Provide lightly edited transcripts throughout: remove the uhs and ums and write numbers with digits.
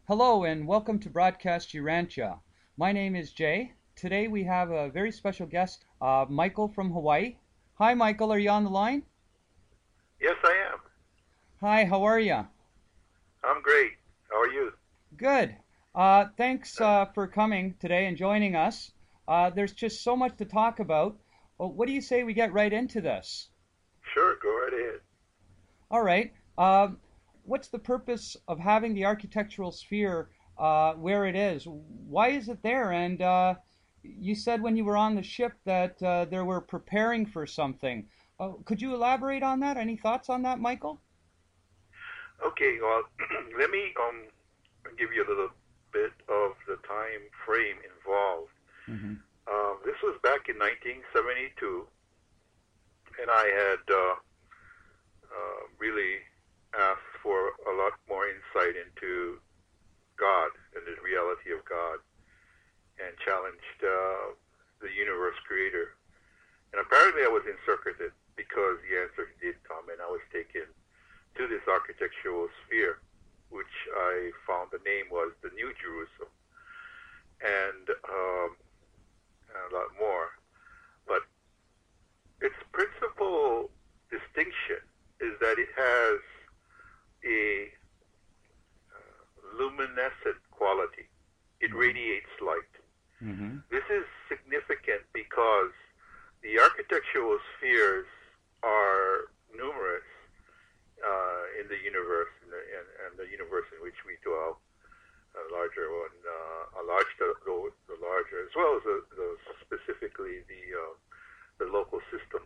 Hello and welcome to Broadcast Urantia. My name is Jay. Today we have a very special guest, Michael from Hawaii. Hi, Michael. Are you on the line? Yes, I am. Hi. How are you? I'm great. How are you? Good. Thanks for coming today and joining us. There's just so much to talk about. Well, what do you say we get right into this? Sure, go right ahead. All right. What's the purpose of having the architectural sphere where it is? Why is it there? And you said when you were on the ship that they were preparing for something. Could you elaborate on that? Any thoughts on that, Michael? Okay, well, let me give you a little bit of the time frame involved. Hmm. This was back in 1972, and I had really asked for a lot more insight into God and the reality of God, and challenged the universe creator. And apparently, I was interpreted because the answer did come, and I was taken to this architectural sphere, which I found the name was the New Jerusalem, and a lot more. But its principal distinction is that it has a luminescent quality. It Hmm. radiates light. Hmm. This is significant because the architectural spheres are numerous in the universe, and the universe in which we dwell, a larger one, the larger, as well as specifically the local system.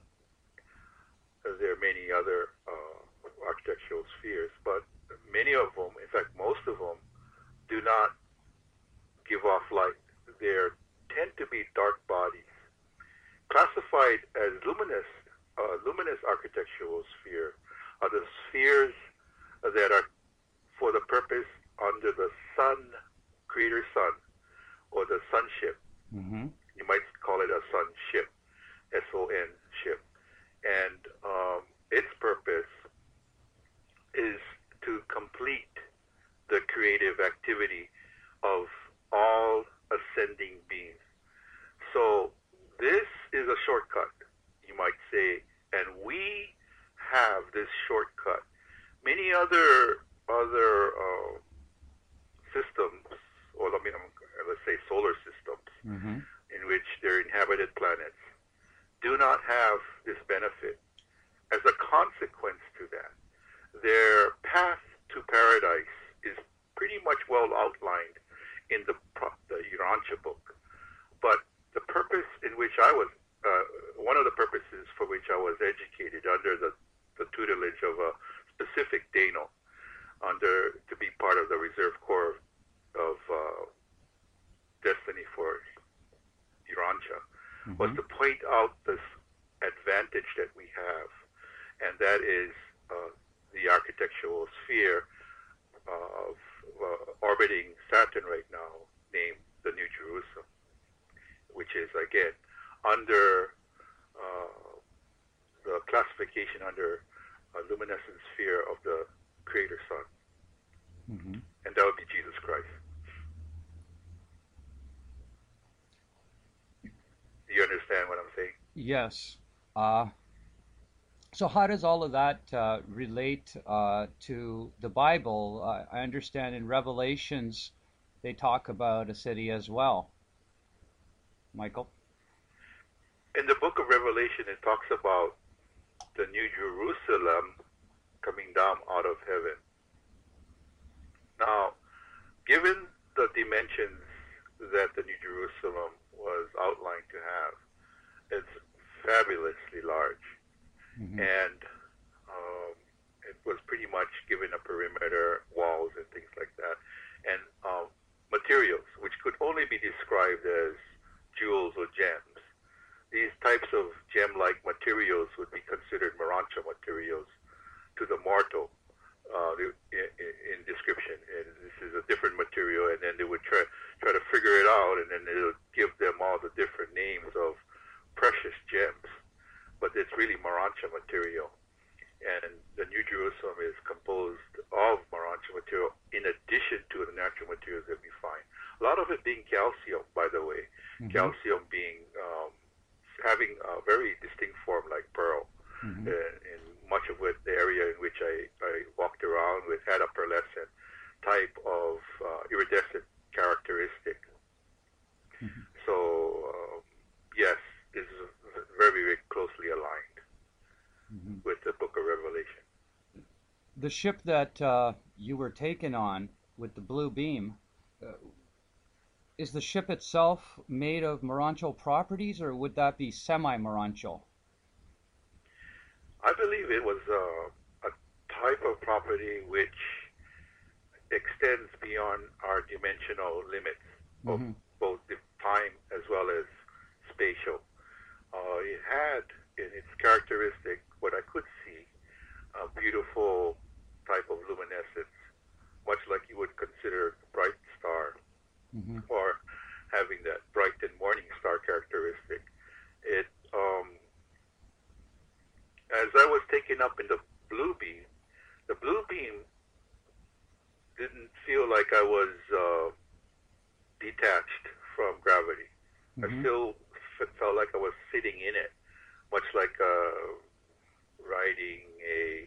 There are many other architectural spheres, but many of them, in fact, most of them, do not give off light. They tend to be dark bodies, classified as luminous architectural sphere are the spheres that are for the purpose under the sun, creator sun, or the sunship. Hmm. You might call it a sunship, S-O-N ship. And its purpose is to complete the creative activity of all ascending beings. So this is a shortcut, you might say, and we have this shortcut. Many other systems, or I mean, let's say solar systems, Hmm. in which they're inhabited planets, do not have this benefit. As a consequence to that, their path to paradise is pretty much well outlined in the Urantia book. But the purpose in which I was, one of the purposes for which I was educated under the tutelage of a specific Dano, to be part of the Reserve Corps of Destiny for Urantia, was Hmm. to point out this advantage that we have, and that is the architectural sphere of orbiting Saturn right now, named the New Jerusalem, which is again under the classification under a luminescent sphere of the Creator Sun, Hmm. and that would be Jesus Christ. Do you understand what I'm saying? Yes. Uh, so how does all of that relate to the Bible? I understand in Revelations they talk about a city as well, Michael. In the book of Revelation, it talks about the New Jerusalem coming down out of heaven. Now, given the dimensions that the New Jerusalem was outlined to have, it's fabulously large, Hmm. and um, it was pretty much given a perimeter, walls, and things like that, and materials which could only be described as jewels or gems. These types of gem-like materials would be considered Marancha materials to the mortal in description. And this is a different material, and then they would try to figure it out, and then they would give them all the different names of precious gems, but it's really Marancha material. and the New Jerusalem is composed of Morancho material in addition to the natural materials that we find. A lot of it being calcium, by the way. Calcium being having a very distinct form like pearl. In much of the area in which I walked around with had a pearlescent type of iridescent characteristic. So, yes, this is very, very closely aligned with the Book of Revelation. The ship that you were taken on with the blue beam, is the ship itself made of Morancho properties, or would that be semi-Morancho? I believe it was a type of property which extends beyond our dimensional limits of both the time as well as spatial. It had in its characteristic what I could see, a beautiful type of luminescence, much like you would consider a bright star, or having that bright and morning star characteristic. It, as I was taken up in the blue beam didn't feel like I was detached from gravity. I still felt like I was sitting in it, much like riding a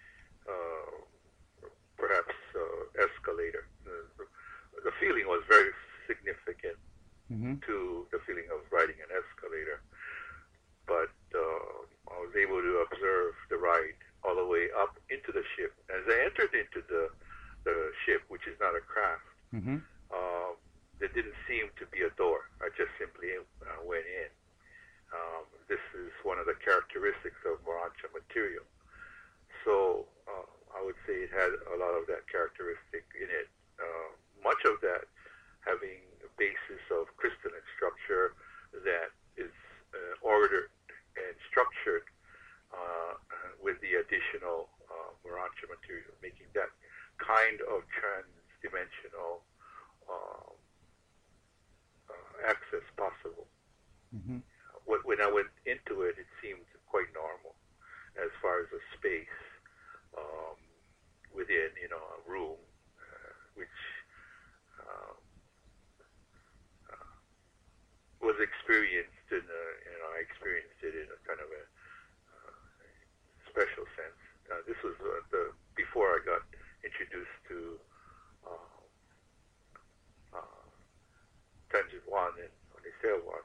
perhaps escalator. The feeling was very significant to the feeling of riding an escalator, but I was able to observe the ride all the way up into the ship. As I entered into the ship, which is not a craft, there didn't seem to be a door. I just simply went in. This is one of the characteristics of Morancho material. So I would say it had a lot of that characteristic in it. Much of that having a basis of crystalline structure that is ordered and structured with the additional Morancho material, making that kind of trans-dimensional access possible. When I went into it, it seemed quite normal as far as the space within, a room, which was experienced in I experienced it in a kind of a special sense. This was before I got introduced to Tangent 1 and Oniseo 1.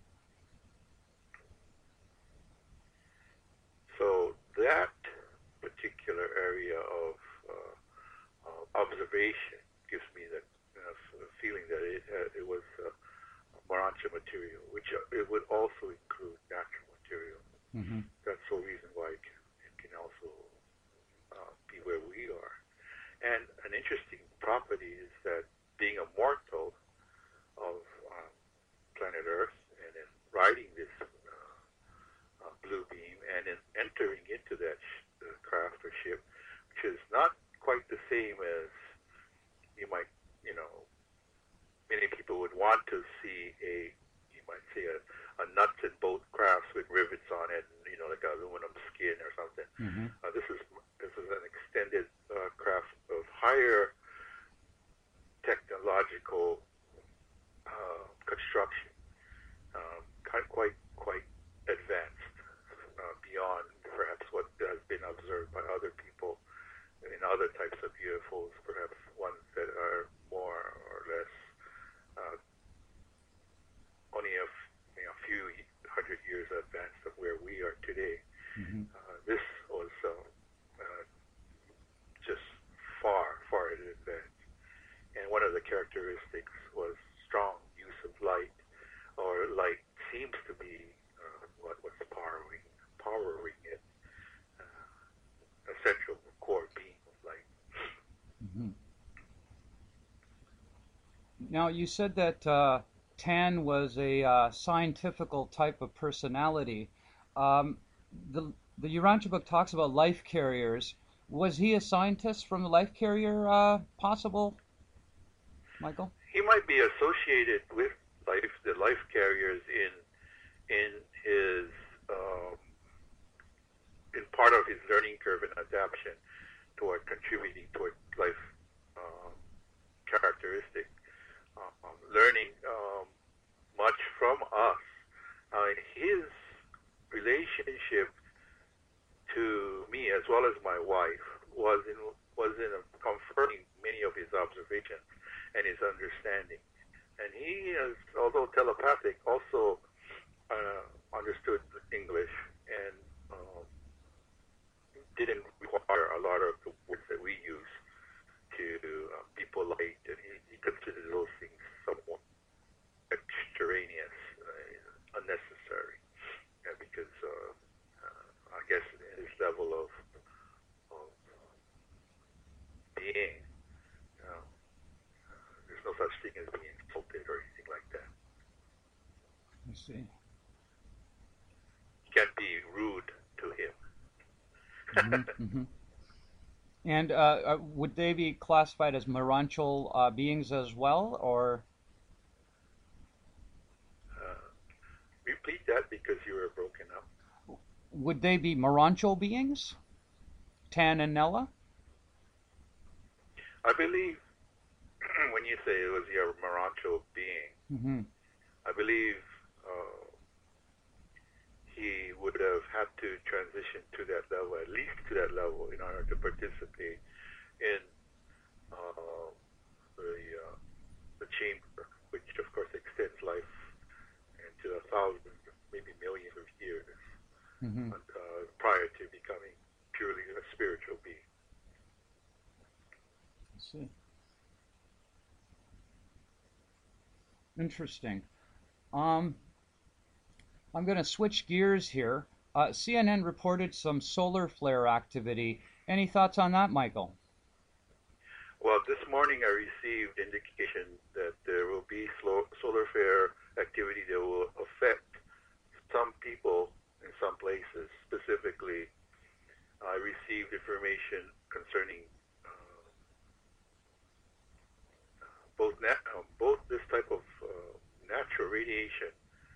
So that particular area of observation gives me the feeling that it was Morancho material, which it would also include natural material. That's the reason why it can also be where we are. And an interesting property is that being a mortal of planet Earth and then riding this blue beam and then entering into that craft or ship, which is not quite the same as you might, many people would want to see you might say a nuts and bolt craft with rivets on it, and, like aluminum skin or something. This is an extended craft of higher technological construction, quite advanced, beyond perhaps what has been observed by other people in other types of UFOs, perhaps ones that are more or less only a few hundred years advanced of where we are today. This was just far, far in advance. And one of the characteristics was strong use of light, or light seems to be what was powering it, a central core beam of light. Now, you said that Tan was a scientifical type of personality. The Urantia book talks about life carriers. Was he a scientist from the life carrier possible, Michael? He might be associated with the life carriers in his in part of his learning curve toward contributing toward life um, characteristic, learning much from us. His relationship to me as well as my wife was in confirming many of his observations and his understanding. And he is, although telepathic, also understood English and didn't require a lot of the words that we use to be polite. And he considered those things somewhat extraneous, unnecessary, because I guess his level of being, there's no such thing as being insulted or anything like that. I see. You can't be rude to him. Mm-hmm, mm-hmm. And would they be classified as Moranchal beings as well, or? Repeat that because you were broken up. Would they be Moranchal beings, Tan and Nella? I believe when you say it was your Morancho being, Mm-hmm. I believe he would have had to transition to that level, at least to that level, in order to participate in the chamber, which of course extends life into thousands, maybe millions of years, Mm-hmm. prior to becoming purely a spiritual being. I see. Interesting. Um, I'm going to switch gears here. CNN reported some solar flare activity. Any thoughts on that, Michael? Well, this morning I received indication that there will be solar flare activity that will affect some people in some places. Specifically, I received information concerning both this type of natural radiation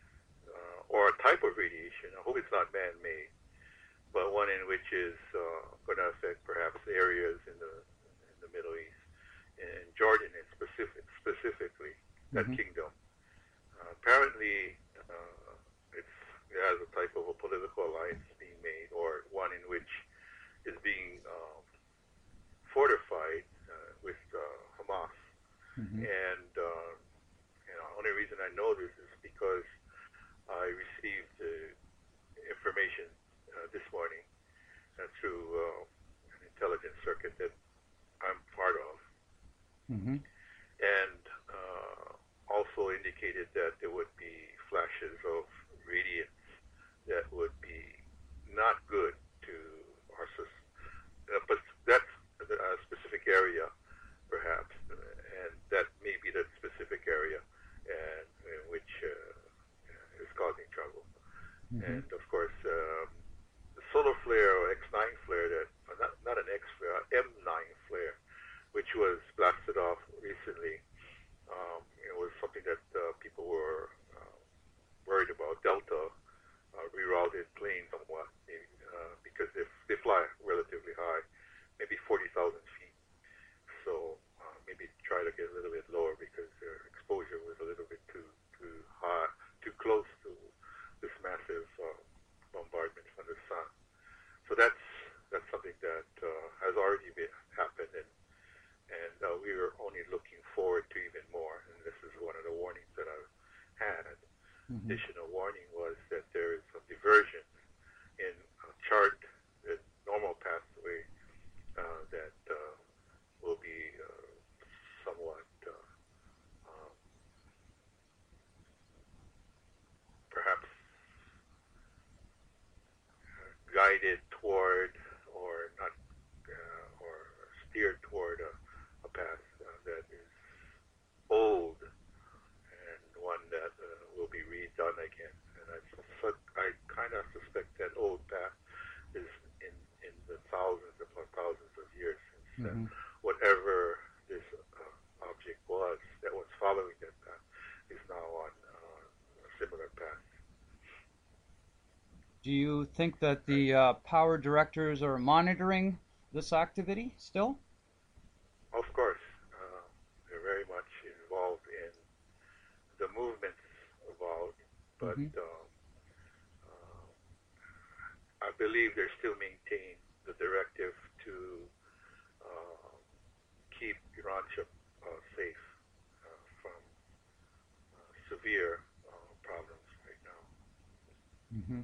or a type of radiation. I hope it's not man-made, but one in which is going to affect perhaps areas in the Middle East, in Jordan in specifically that Mm-hmm. kingdom. Apparently, it has a type of a political alliance being made, or one in which is being fortified with Hamas. Mm-hmm. And only reason I know this is because I received information this morning through an intelligence circuit that I'm part of, Mm-hmm. and also indicated that there would be flashes of radiance that would be not good to our system. But that's a specific area, perhaps, and that may be the specific area and in which is causing trouble. Mm-hmm. And of course, the solar flare or X9 flare, not an X flare, M9 flare, which was blasted off recently. It was something that people were worried about. Delta rerouted planes somewhat because they fly relatively high, maybe 40,000 feet. So maybe try to get a little bit lower because their exposure was a little bit too high, too close to this massive bombardment from the sun. So that's something that has already happened, and we are only looking forward to even more. And this is one of the warnings that I've had. Mm-hmm. Additional warning was that there is some diversion in a chart, the normal pathway that will be somewhat perhaps guided toward or not or steered toward a path that is old and one that will be redone again. And I kind of suspect that old path is in the thousands upon thousands of years since Mm-hmm. whatever this object was that was following that path is now on a similar path. Do you think that the power directors are monitoring this activity still? Of course, they're very much involved in the movements involved, but Mm-hmm. uh, I believe they still maintain the directive to uh, keep Irantia safe from severe problems right now. Mm-hmm.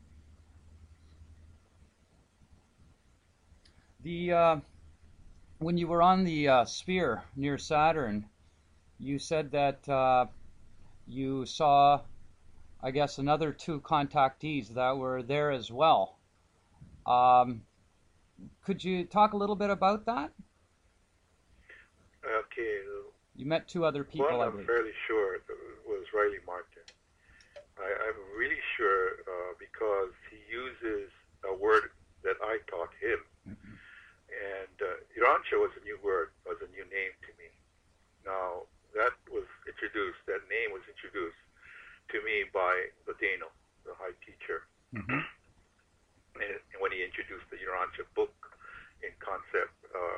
The when you were on the sphere near Saturn, you said that you saw, I guess, another two contactees that were there as well. Um, could you talk a little bit about that? Okay, You met two other one people, I I'm believe. fairly sure was Riley Martin. I'm really sure because he uses a word that I taught him. And Irancha was a new word, was a new name to me. Now, that name was introduced to me by Ladeno, the high teacher, Mm-hmm. and when he introduced the Irancha book in concept,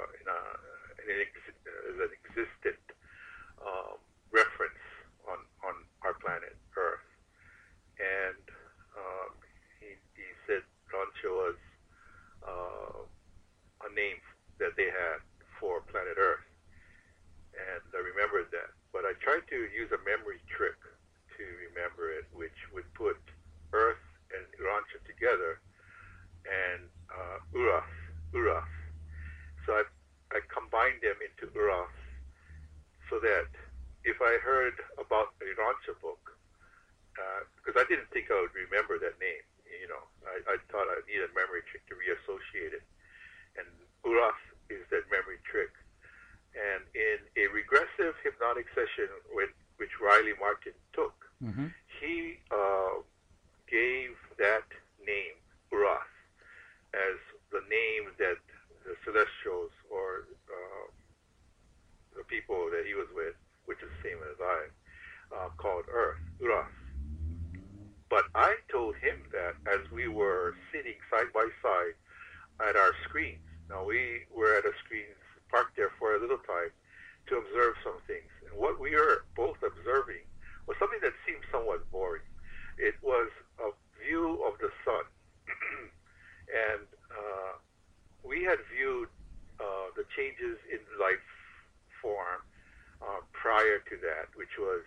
as an existent um, reference on our planet Earth. And um, he said Irancha was uh, a name that they had for planet Earth, and I remembered that. But I tried to use a memory trick to remember it, which would put Earth and Urantia together and Uras. So I combined them into Uras so that if I heard about the Urantia book, because I didn't think I would remember that name, I thought I needed a memory trick to reassociate it. And Uras is that memory trick. And in a regressive hypnotic session which Riley Martin took, Mm-hmm. he gave that name, Uras, as the name that the celestials or the people that he was with, which is the same as I, called Earth, Uras. But I told him that as we were sitting side by side at our screens. Now we were at a screens parked there for a little time to observe some things. And what we were both observing was something that seemed somewhat boring. It was a view of the sun. And we had viewed the changes in life form prior to that, which was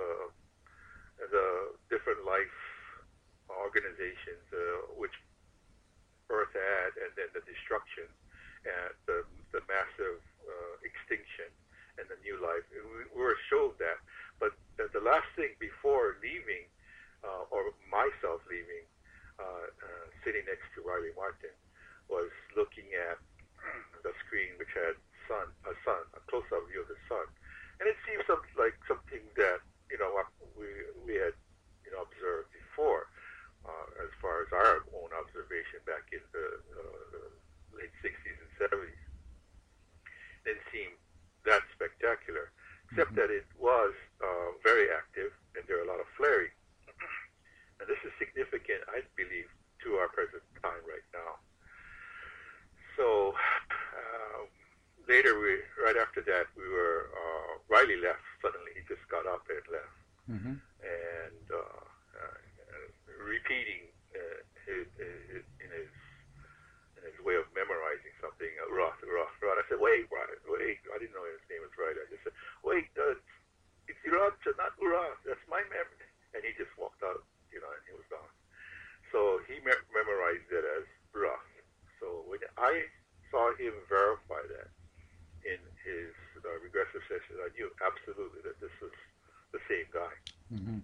the different life organizations which Earth had, and then the destruction, and the massive extinction, and the new life. We were showed that, but the last thing before leaving, or myself leaving, sitting next to Riley Martin, was looking at the screen which had a close-up view of the sun, and it seemed like something that we had observed before. As far as our own observation back in the late 60s and 70s, didn't seem that spectacular, except Mm-hmm. that it was very active and there are a lot of flaring. And this is significant, I believe, to our present time right now. So later, right after that, Riley left suddenly. He just got up and left. Mm-hmm. And repeating in his way of memorizing something, Roth. I said, wait, I didn't know his name was right. I just said, wait, it's Iracha, not Ura. That's my memory. And he just walked out, and he was gone. So he memorized it as Roth. So when I saw him verify that in his regressive session, I knew absolutely that this was the same guy. Mm-hmm.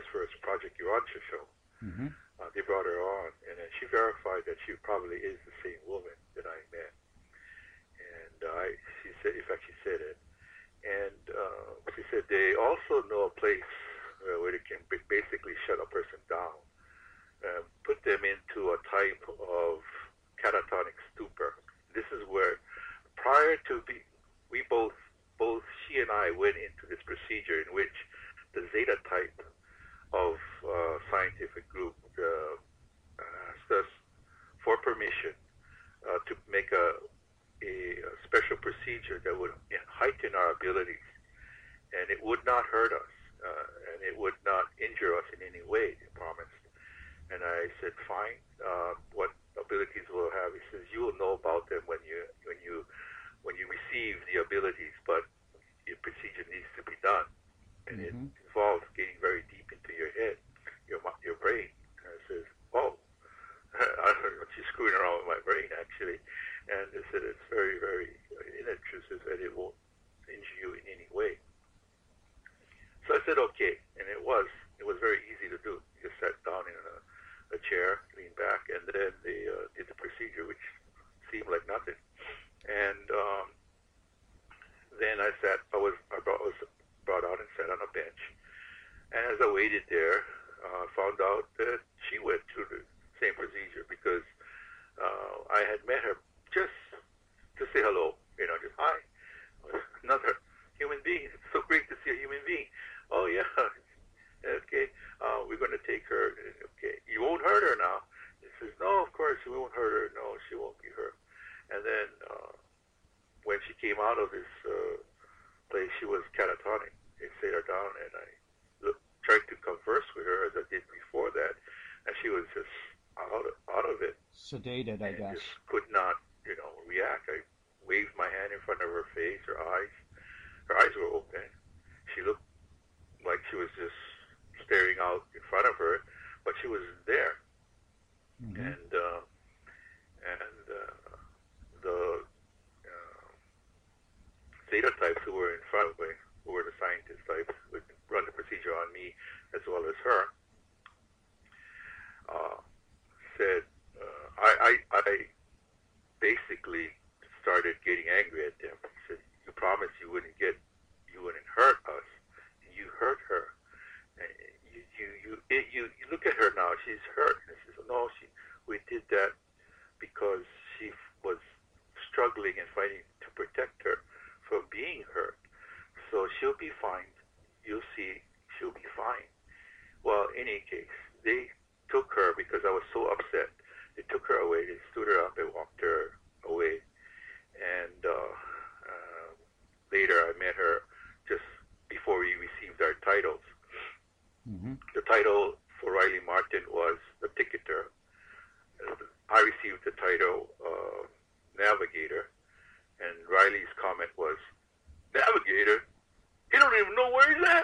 first Project Urantia show. Mm-hmm. They brought her on, and then she verified that she probably is the same woman that I met. And she said, in fact, she said it. And she said they also know a place where they can basically shut a person down, put them into a type of catatonic stupor. This is where, prior to we both she and I went into this procedure in which the Zeta type of scientific group asked us for permission to make a special procedure that would heighten our abilities, and it would not hurt us, and it would not injure us in any way, they promised. And I said, fine, what abilities will have? He says, you will know about them when you receive the abilities, but the procedure needs to be done. And it involves getting very deep into your head, your brain. And I says, oh, I don't know, she's screwing around with my brain, actually. And they said it's very, very inintrusive and it won't injure you in any way. So I said, okay. And it was very easy to do. You just sat down in a chair, leaned back, and then they did the procedure, which seemed like nothing. And then I was brought out and sat on a bench. And as I waited there, found out that she went through the same procedure because I had met her just to say hello, just hi. Another human being. It's so great to see a human being. Oh, yeah. Okay. We're going to take her. Okay. You won't hurt her now. He says, no, of course we won't hurt her. No, she won't be hurt. And then when she came out of this place, she was catatonic. They sat her down, and I tried to converse with her as I did before that, and she was just out of it. Sedated, I guess. Just could not, react. I waved my hand in front of her face, her eyes were open. She looked like she was just staring out in front of her, but she was there. Mm-hmm. And the Zeta types who were in front of me, who were the scientist types, would run the procedure on me as well as her, said, I basically started getting angry at them. He said, you promised you wouldn't hurt us. You hurt her. And you look at her now, she's hurt. And she says, no, we did that because she was struggling and fighting to protect her from being hurt. So she'll be fine. You'll see, she'll be fine. Well, in any case, they took her because I was so upset. They took her away. They stood her up and walked her away. And later I met her just before we received our titles. Mm-hmm. The title for Riley Martin was the Ticketer. I received the title Navigator. And Riley's comment was, Navigator? He don't even know where he's at.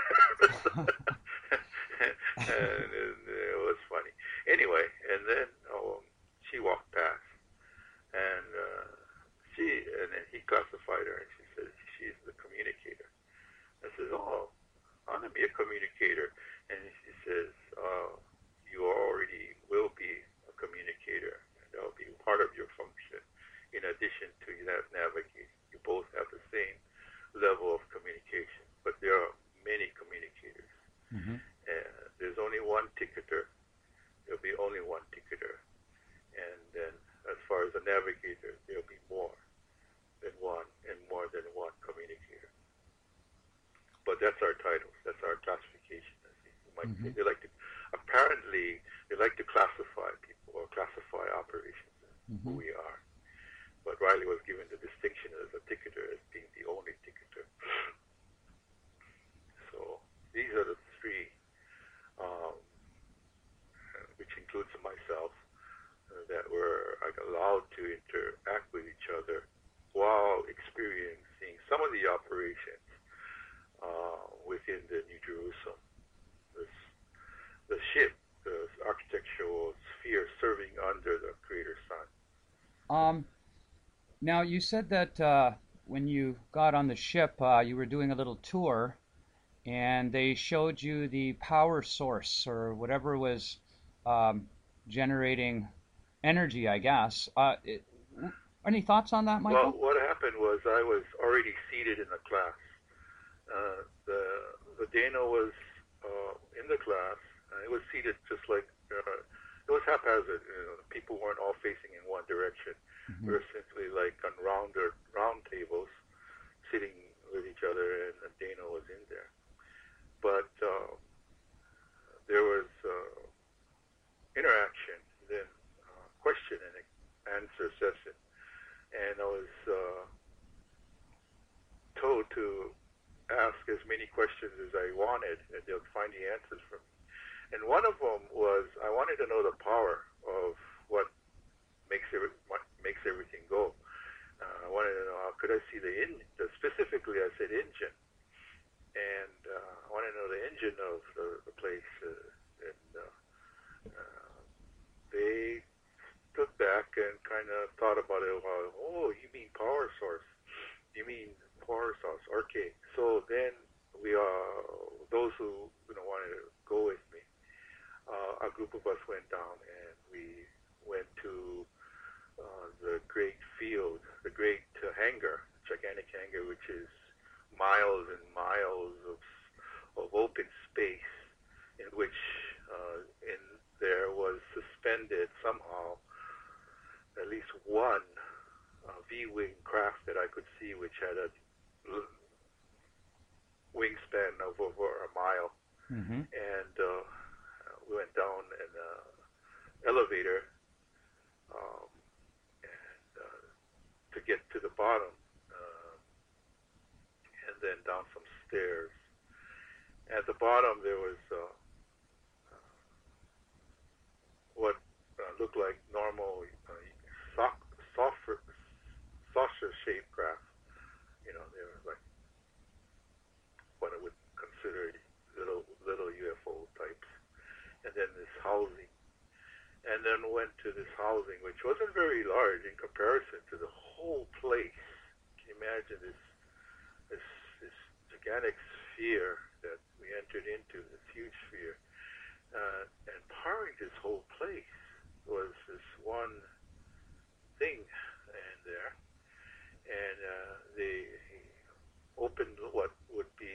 and it was funny. Anyway, and then she walked past, and then he classified her, and she said she's the communicator. I said, oh, I want to be a communicator, and she says, you already will be a communicator, and that'll be part of your function. In addition to navigating, you both have the same level of communication, but there are many communicators. Mm-hmm. There's only one ticketer. There'll be only one ticketer. And then as far as a navigator, there'll be more than one and more than one communicator. But that's our titles. That's our classification. You might say. Apparently, they like to classify people or classify operations and who we are. But Riley was given the distinction as a ticketer, as being the only ticketer. So these are the three, which includes myself, that were allowed to interact with each other while experiencing some of the operations within the New Jerusalem. The ship, the architectural sphere serving under the Creator Sun. Now, you said that when you got on the ship, you were doing a little tour, and they showed you the power source or whatever was um, generating energy, I guess. Any thoughts on that, Well, Michael? what happened was I was already seated in the class. The Dano was in the class. It was seated just like it was haphazard. People weren't all facing in one direction. Mm-hmm. We were simply like on round tables, sitting with each other, and Dano was in there. But there was interaction, then question and answer session, and I was told to ask as many questions as I wanted, and they'll find the answers for me. And one of them was I wanted to know the power of what makes everything go. I wanted to know how could I see specifically I said engine, and I wanted to know the engine of the place, and they stood back and kind of thought about it a while. Oh, you mean power source? You mean power source? Okay. So then those who wanted to go with me, a group of us went down and we went to the great field, the great hangar, gigantic hangar, which is miles and miles of open space, in which in there was suspended somehow at least one V-wing craft that I could see, which had a wingspan of over a mile. Mm-hmm. And we went down in an elevator and to get to the bottom, and then down some stairs. At the bottom, there was what looked like normal saucer-shaped craft. They were like what I would consider little UFO types. And then this housing. And then went to this housing, which wasn't very large in comparison to the whole place. Can you imagine this gigantic sphere that we entered into, this huge sphere? And powering this whole place was this one thing in there. And they opened what would be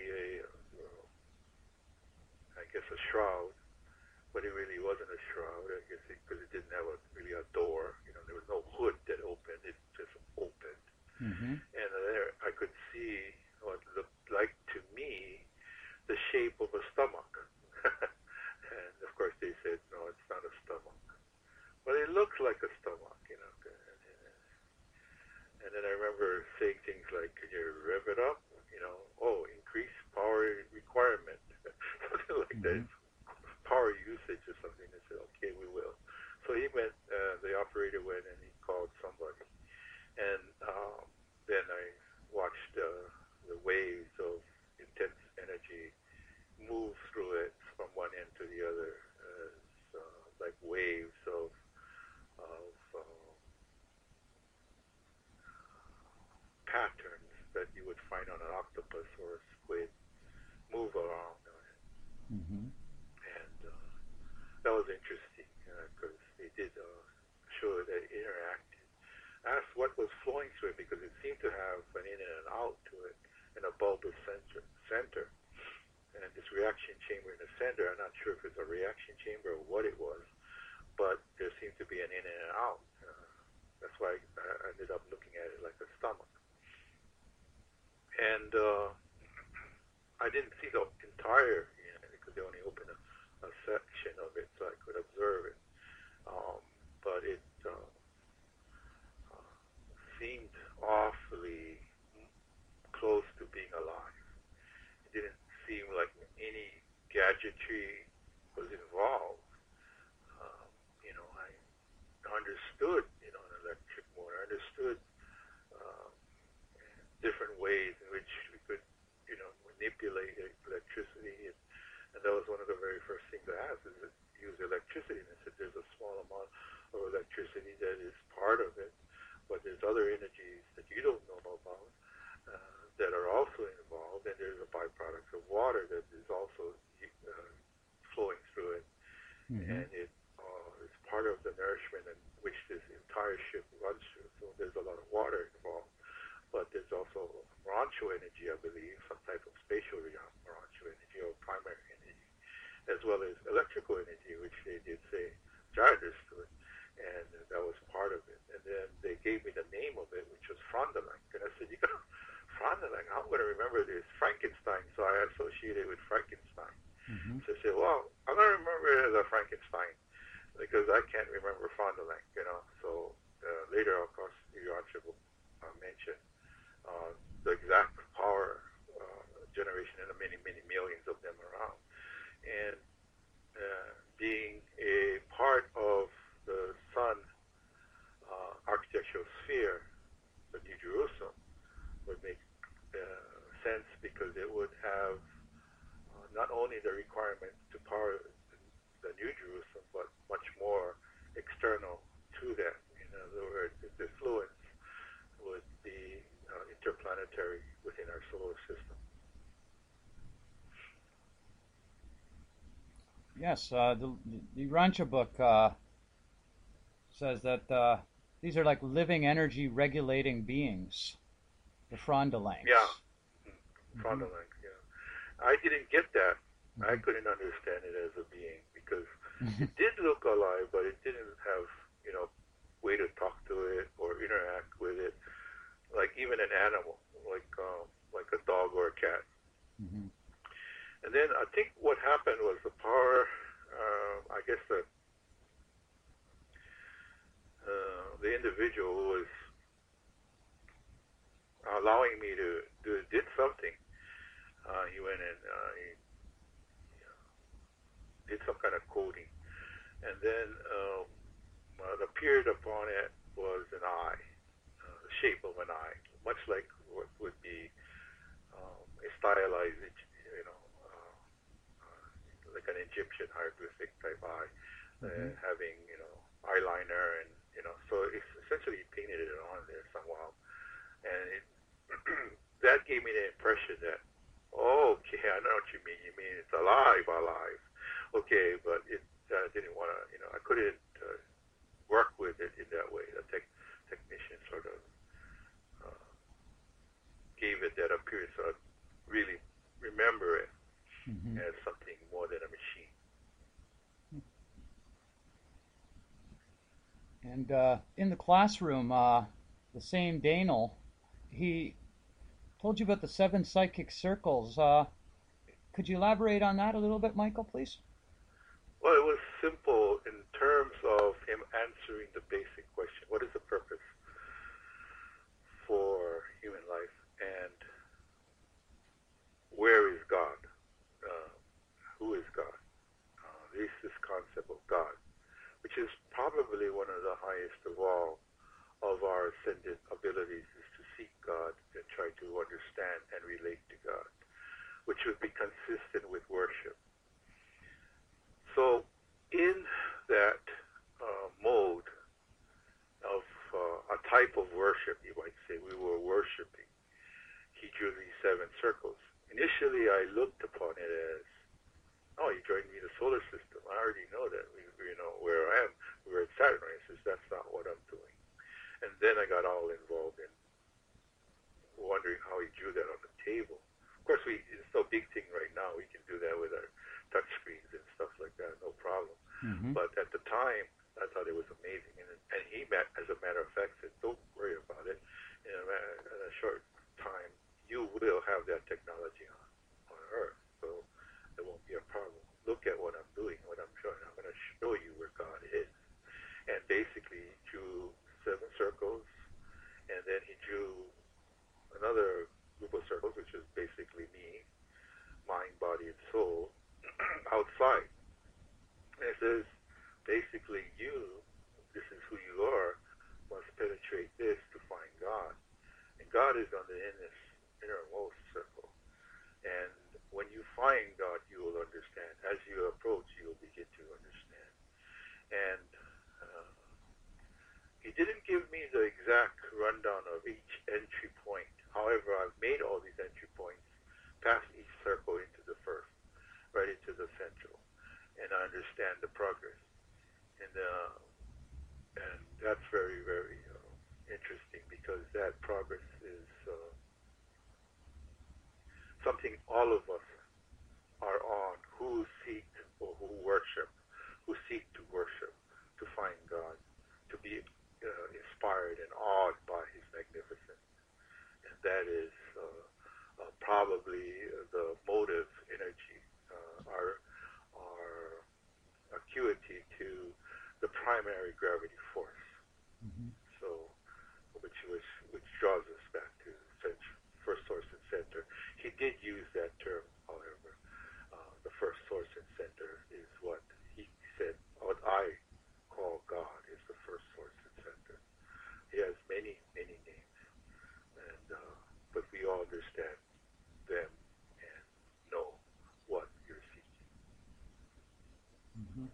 I guess a shroud, but it really wasn't a shroud, I guess, because it didn't have really a door. There was no hood that opened; it just opened. Mm-hmm. And there I could see what looked like to me the shape of a stomach. And of course they said, no, it's not a stomach, but it looks like a stomach. And then I remember saying things like, "Can you rev it up?" Oh, increase power requirement, something like Mm-hmm. that. Power usage or something. They said, "Okay, we will." So he went. The operator went and he called somebody, and then I watched the waves of intense energy move through it from one end to the other, like waves of patterns that you would find on an octopus or a squid move around on it. Mm-hmm. And that was interesting because they did show that it interacted. Asked what was flowing through it because it seemed to have an in and an out to it and a bulbous center. And this reaction chamber in the center, I'm not sure if it's a reaction chamber or what it was, but there seemed to be an in and an out. That's why I ended up looking at it like a stomach. And I didn't see the entire unit because they only opened a section of it so I could observe it. But it seemed awfully close to being alive. It didn't seem like any gadgetry was involved. I understood, an electric motor. I understood different ways in which we could, manipulate electricity. And that was one of the very first things I asked, is it use electricity? And I said, there's a small amount of electricity that is part of it, but there's other energies that you don't know about that are also involved, and there's a byproduct of water that as well as electrical energy, which they did say gyrodist to it, and that was part of it. And then they gave me the name of it, which was Frondelang. And I said, you got Frondelang, I'm going to remember this. Frankenstein, so I associated it with Frankenstein. Mm-hmm. So I said, well, I'm going to remember it as a Frankenstein because I can't remember Frondelang, So later, of course, your Archibald mentioned the exact power generation and the many, many millions of them around. And being a part of the sun architectural sphere, the New Jerusalem would make sense because it would have not only the requirement to power the New Jerusalem, but much more external to that. In other words, its influence would be interplanetary within our solar system. Yes, the Rancha book says that these are like living energy regulating beings, the Frondelangs. Yeah, Frondelang, yeah. I didn't get that. I couldn't understand it as a being because it did look alive, but it didn't have, way to talk to it or interact with it, like even an animal, like a dog or a cat. Mm-hmm. And then I think what happened was the power, I guess the individual who was allowing me to did something. He went and he did some kind of coding, and then what appeared upon it was an eye, the shape of an eye, much like what would be a stylized, like an Egyptian hieroglyphic type eye, having eyeliner and so it's essentially he painted it on there somehow, and that gave me the impression that okay, I know what you mean. You mean it's alive. Okay, but it didn't want to. I couldn't work with it in that way. The technician sort of gave it that appearance, so I really remember it as something more than a machine. And in the classroom, the same Daniel, he told you about the 7 psychic circles. Could you elaborate on that a little bit, Michael, please? Well, it was simple in terms of him answering the basic question: what is the purpose for human life, and where is God? Who is God? This concept of God, which is probably one of the highest of all of our ascended abilities, is to seek God and try to understand and relate to God, which would be consistent with worship. So in that mode of a type of worship, you might say, we were worshiping, he drew these 7 circles. Initially, I looked upon it as, oh, you joined me in the solar system. I already know that. Where I am. We're at Saturn. I says, that's not what I'm doing. And then I got all involved in wondering how he drew that on the table. Of course, it's no big thing right now. We can do that with our touch screens and stuff like that, no problem. But at the time, I thought it was amazing. And he, as a matter of fact, said, don't worry about it. In a short time, you will have that technology on Earth. So it won't be a problem. Look at what I'm doing, what I'm showing. I'm going to show you where God is. And basically, he drew 7 circles, and then he drew another group of circles, which is basically me, mind, body, and soul, outside. And it says, basically, this is who you are, must penetrate this to find God. And God is on the innermost circle. And when you find God, you will understand. As you approach, you will begin to understand. And he didn't give me the exact rundown of each entry point. However, I've made all these entry points past each circle into the first, right into the central. And I understand the progress. And that's very, very interesting because that progress is something all of us are on who seek perspicuity to the primary gravity force. Mm-hmm. So, which draws us back to first source and center. He did use that term, however. The first source and center is what he said, what I call God is the first source and center. He has many, many names, and but we all understand them and know what you're seeking. Mm-hmm.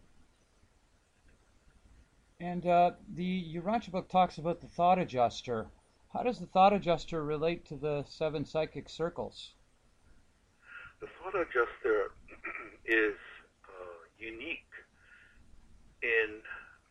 And the Urantia book talks about the thought adjuster. How does the thought adjuster relate to the 7 psychic circles? The thought adjuster is unique in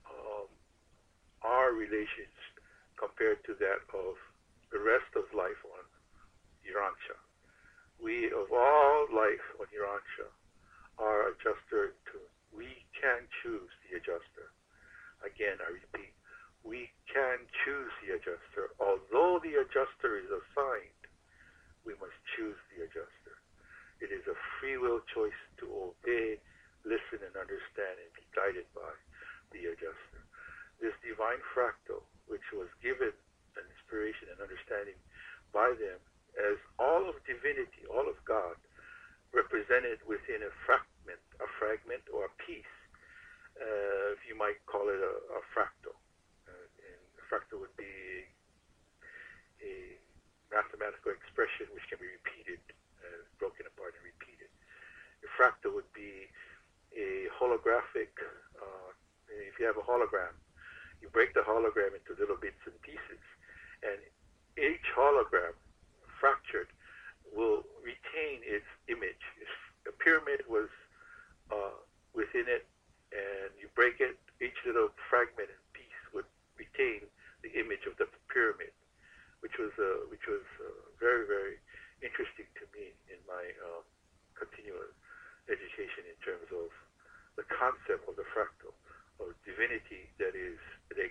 our relations compared to that of the rest of life on Urantia. We, of all life on Urantia, are adjuster to, we can choose the adjuster. Again, I repeat, we can choose the adjuster. Although the adjuster is assigned, we must choose the adjuster. It is a free will choice to obey, listen, and understand and be guided by the adjuster. This divine fractal, which was given an inspiration and understanding by them as all of divinity, all of God, represented within a fragment or a piece, if you might call it a fractal. And a fractal would be a mathematical expression which can be repeated, broken apart and repeated. A fractal would be a holographic, if you have a hologram, you break the hologram into little bits and pieces, and each hologram, fractured, will retain its image. If a pyramid was within it, and you break it, each little fragment and piece would retain the image of the pyramid, which was very, very interesting to me in my continuous education in terms of the concept of the fractal, of divinity that is the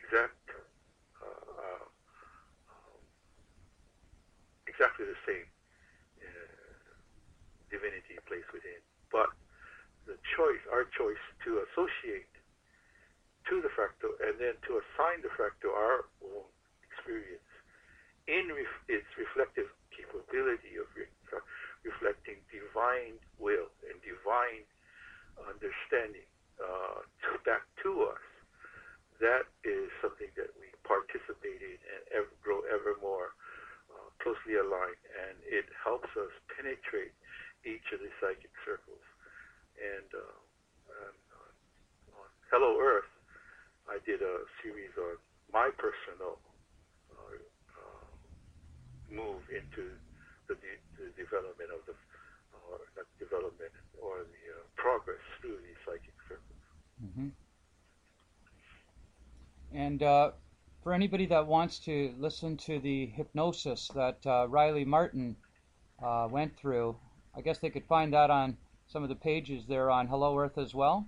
exactly the same divinity placed within, but our choice to associate to the fractal and then to assign the fractal our own experience in its reflective capability of reflecting divine will and divine understanding back to us. That is something that we participate in and grow ever more closely aligned, and it helps us penetrate each of the psychic circles. And on Hello Earth, I did a series on my personal move into the development of not development, or the progress through these psychic circles. Mm-hmm. And for anybody that wants to listen to the hypnosis that Riley Martin went through, I guess they could find that on some of the pages there on Hello Earth as well?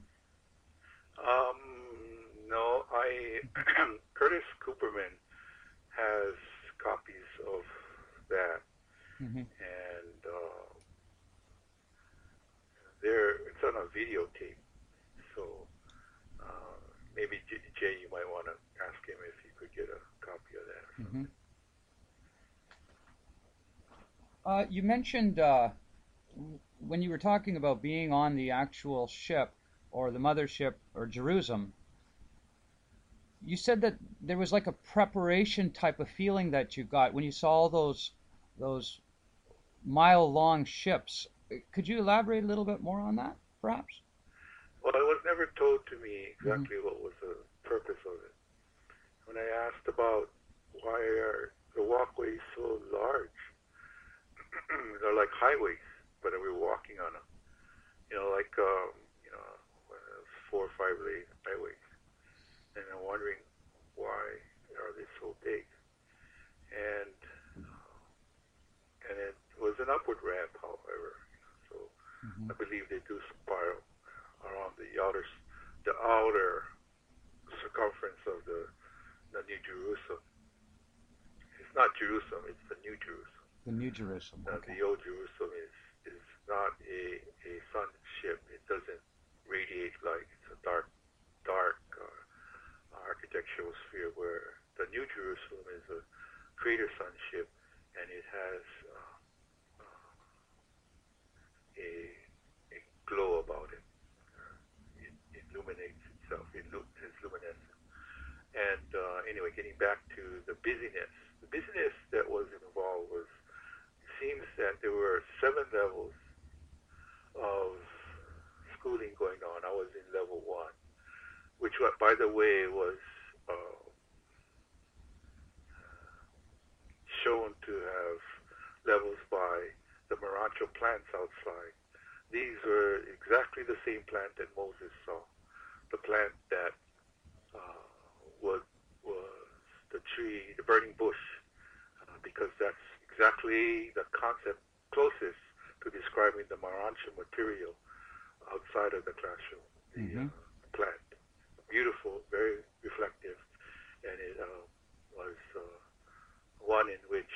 No, Curtis Cooperman has copies of that, mm-hmm. and it's on a videotape, so maybe Jay, you might want to ask him if you could get a copy of that or something. Mm-hmm. You mentioned when you were talking about being on the actual ship, or the mothership, or Jerusalem, you said that there was like a preparation type of feeling that you got when you saw those mile-long ships. Could you elaborate a little bit more on that, perhaps? Well, it was never told to me exactly what was the purpose of it. When I asked about why are the walkways so large, they're like highways, but we're walking on them. Like 4 or 5 lane highways. And I'm wondering, why are they so big? And it was an upward ramp, however. So I believe they do spiral around the outer circumference of the New Jerusalem. It's not Jerusalem; it's the New Jerusalem. The New Jerusalem. Okay. The old Jerusalem is not a sun ship. It doesn't radiate light. It's a dark illuminates itself. It's luminescent. And anyway, getting back to the busyness that was involved was, it seems that there were 7 levels of schooling going on. I was in level 1, which, by the way, was shown to have levels by the Morancho plants outside. These were exactly the same plant that Moses saw, the plant that was the tree, the burning bush, because that's exactly the concept closest to describing the Morancho material outside of the classroom, the plant. Beautiful, very reflective, and it was one in which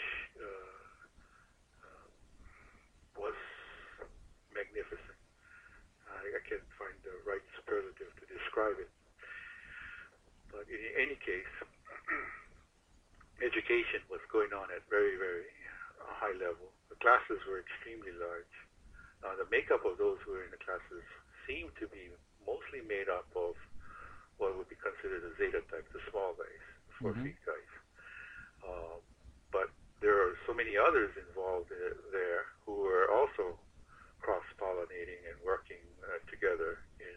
was magnificent. I can't find the right superlative to describe it. But in any case, education was going on at very, very high level. The classes were extremely large. The makeup of those who were in the classes seemed to be mostly made up of what would be considered the Zeta type, the small guys, 4 feet guys. But there are so many others involved there who were also cross-pollinating and working together in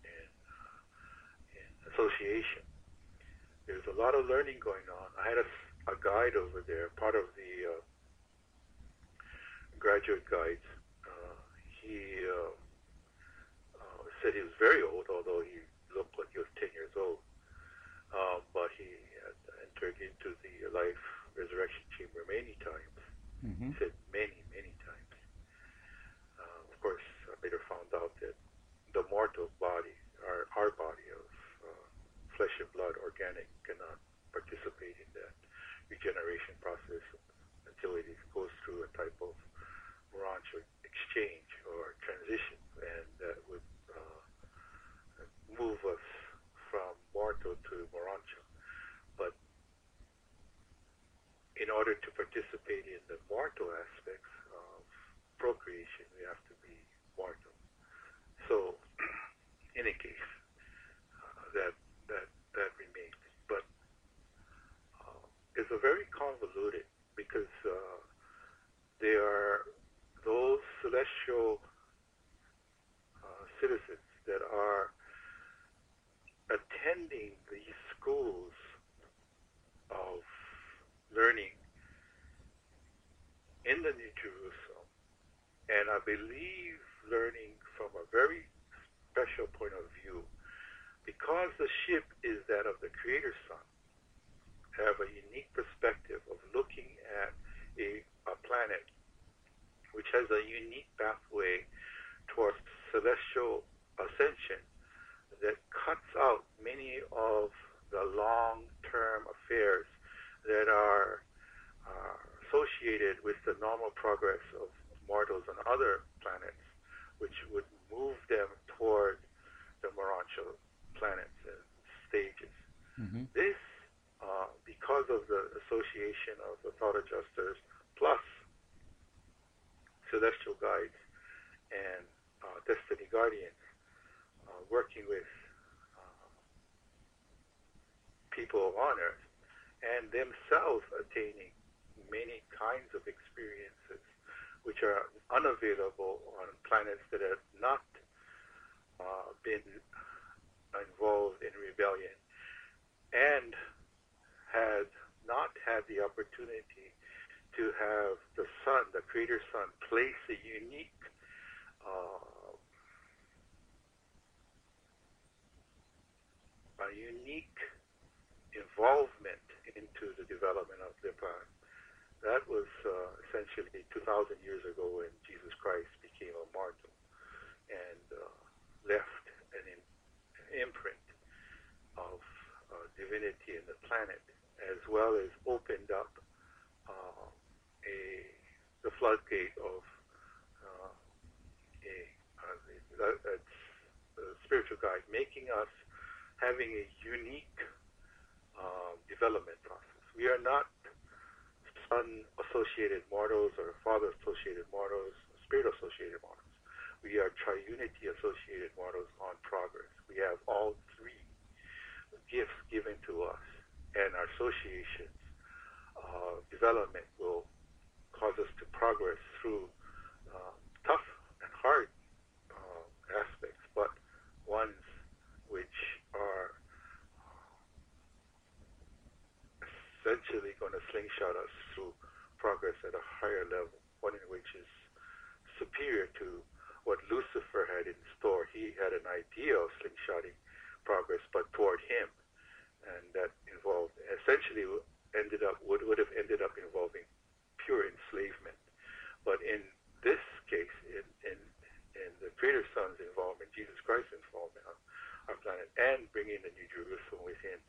association. There's a lot of learning going on. I had a guide over there, part of the graduate guides. He said he was very old, although he looked like he was 10 years old. But he had entered into the life resurrection chamber many times. He said many, many times. Of course, I later found out that the mortal body, our body of flesh and blood, organic, cannot participate in that regeneration process until it goes through a type of Morancho exchange or transition, and that would move us from mortal to Morancho. But in order to participate in the mortal aspects of procreation, we have to be mortal. So, in any case, that remains. But it's a very convoluted, because there are those celestial citizens that are attending these schools of learning in the New Jerusalem, and I believe learning from a very special point of view, because the ship is that of the Creator's Son, have a unique perspective of looking at a planet which has a unique pathway towards celestial ascension that cuts out many of the long-term affairs that are associated with the normal progress of mortals on other planets, which would move them toward the Morancho planets and stages. This, because of the association of the thought adjusters plus celestial guides and destiny guardians, working with people on Earth, and themselves attaining many kinds of experiences which are unavailable on planets that have not been involved in rebellion and had not had the opportunity to have the Son, the Creator Son, place a unique involvement into the development of their planet. That was essentially 2,000 years ago when Jesus Christ became a mortal and left an imprint of divinity in the planet, as well as opened up the floodgate of a spiritual guide, making us having a unique development process. We are not Son-associated mortals or Father-associated mortals, Spirit-associated mortals. We are Triunity-associated mortals on progress. We have all slingshot us through progress at a higher level, one in which is superior to what Lucifer had in store. He had an idea of slingshotting progress, but toward him, and that involved essentially would have ended up involving pure enslavement. But in this case, in the Creator Son's involvement, Jesus Christ's involvement on our planet, and bringing the New Jerusalem within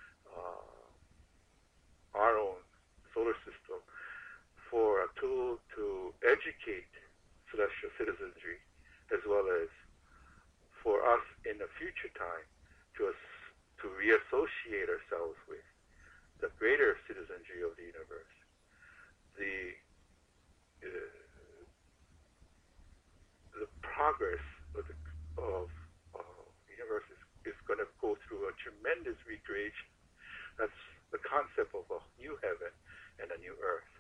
our own solar system for a tool to educate celestial citizenry, as well as for us in a future time to reassociate ourselves with the greater citizenry of the universe. The progress of the universe is going to go through a tremendous recreation. That's the concept of a new heaven and a new earth.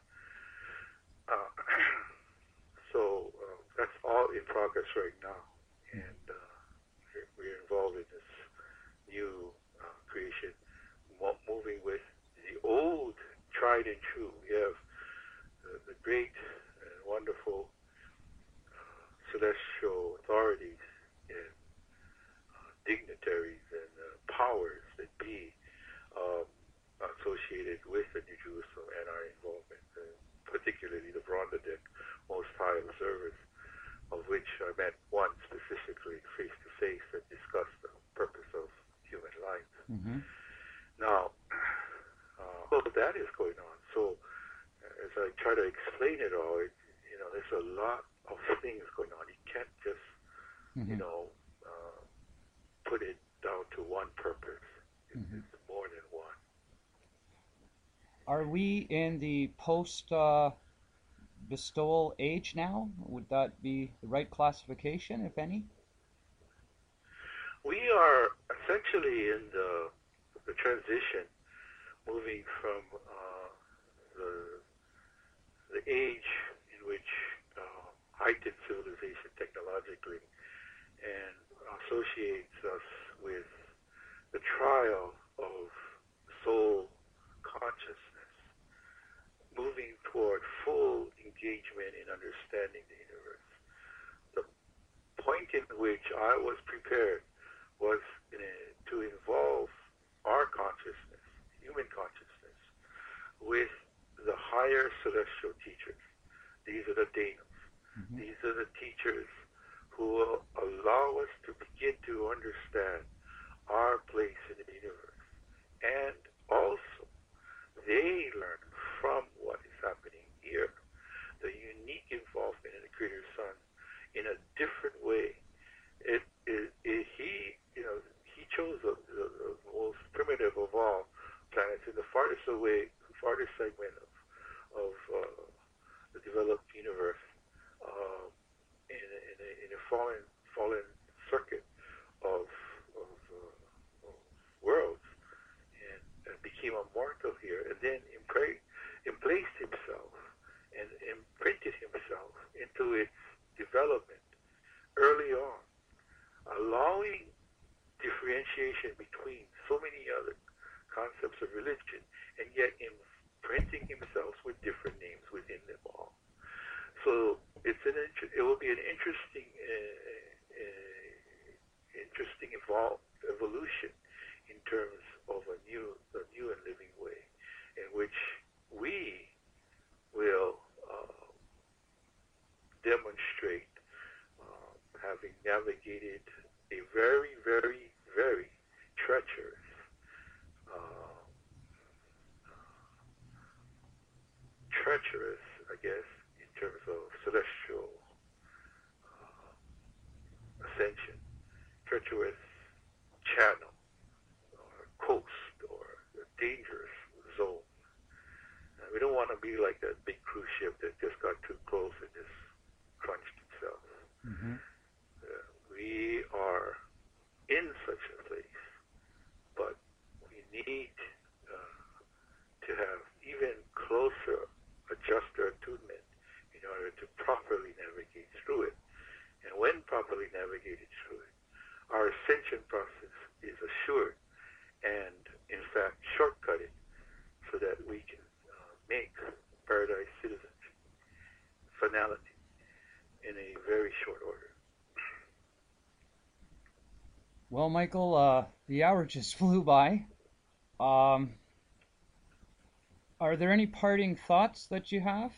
So that's all in progress right now, and we're involved in this new creation, moving with the old, tried and true. We have the great and wonderful celestial authorities and dignitaries and powers that be associated with the New Jerusalem and our involvement, particularly the Brondadek Most High observers, of which I met one specifically face-to-face that discussed the purpose of human life. Mm-hmm. Now, all of that is going on. So as I try to explain it all, there's a lot of things going on. You can't just, put it down to one purpose. It's more than one. Are we in the post-bestowal age now? Would that be the right classification, if any? We are essentially in the transition, moving from the age in which heightened civilization technologically and associates us with the trial of soul consciousness, moving toward full engagement in understanding the universe. The point in which I was prepared was to involve our consciousness, human consciousness, with the higher celestial teachers. These are the Danos. Mm-hmm. These are the teachers who will allow us to begin to understand our place in the universe. And also, they learn from what is happening here, the unique involvement in the Creator Son in a different way. He chose the most primitive of all planets in the farthest segment of the developed universe, in a fallen circuit of worlds, and became immortal here, and then emplaced himself and imprinted himself into its development early on, allowing differentiation between so many other concepts of religion, and yet imprinting himself with different names within them all. So it will be an interesting evolution in terms of a new and living way, in which we will demonstrate having navigated a very, very, very treacherous I guess, in terms of celestial ascension, treacherous channel or coast or a dangerous zone. And we don't want to be like that big cruise ship that just got too close and just crunched itself. Mm-hmm. We are in such a place, but we need to have even closer adjuster attunement in order to properly navigate through it. And when properly navigated through it, our ascension process is assured and, in fact, shortcutted so that we can makes paradise citizenship, finality, in a very short order. Well, Michael, the hour just flew by. Um, are there any parting thoughts that you have?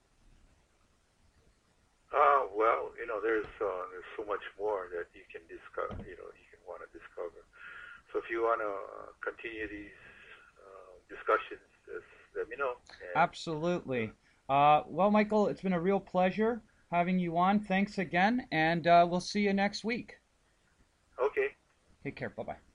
Well, there's so much more that you can discover. You can want to discover. So if you want to continue these discussions, just let me know. And Absolutely. Well, Michael, it's been a real pleasure having you on. Thanks again, and we'll see you next week. okay. Take care. Bye bye.